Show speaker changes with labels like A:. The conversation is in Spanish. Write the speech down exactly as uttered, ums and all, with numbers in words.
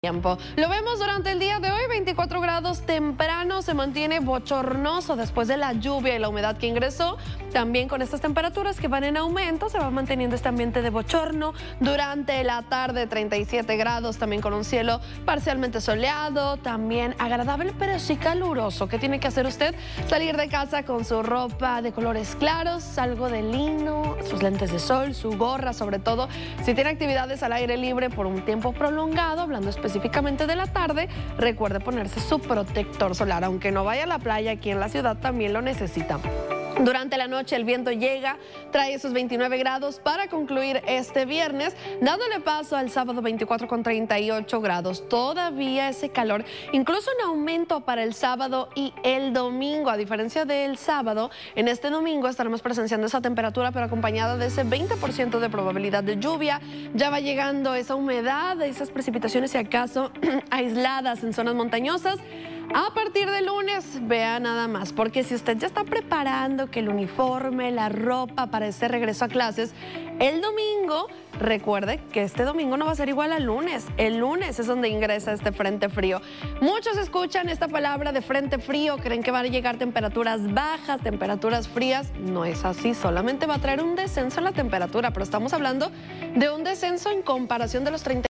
A: Tiempo. Lo vemos durante el día de hoy, veinticuatro grados temprano, se mantiene bochornoso después de la lluvia y la humedad que ingresó. También con estas temperaturas que van en aumento, se va manteniendo este ambiente de bochorno. Durante la tarde, treinta y siete grados, también con un cielo parcialmente soleado, también agradable, pero sí caluroso. ¿Qué tiene que hacer usted? Salir de casa con su ropa de colores claros, algo de lino, sus lentes de sol, su gorra sobre todo. Si tiene actividades al aire libre por un tiempo prolongado, hablando específicamente específicamente de la tarde, recuerde ponerse su protector solar. Aunque no vaya a la playa, aquí en la ciudad también lo necesita. Durante la noche el viento llega, trae esos veintinueve grados para concluir este viernes, dándole paso al sábado veinticuatro con treinta y ocho grados. Todavía ese calor, incluso un aumento para el sábado y el domingo. A diferencia del sábado, en este domingo estaremos presenciando esa temperatura, pero acompañada de ese veinte por ciento de probabilidad de lluvia. Ya va llegando esa humedad, esas precipitaciones, si acaso aisladas en zonas montañosas. A partir del lunes, vea nada más, porque si usted ya está preparando que el uniforme, la ropa para ese regreso a clases, el domingo, recuerde que este domingo no va a ser igual al lunes. El lunes es donde ingresa este frente frío. Muchos escuchan esta palabra de frente frío, creen que van a llegar temperaturas bajas, temperaturas frías. No es así, solamente va a traer un descenso en la temperatura, pero estamos hablando de un descenso en comparación de los treinta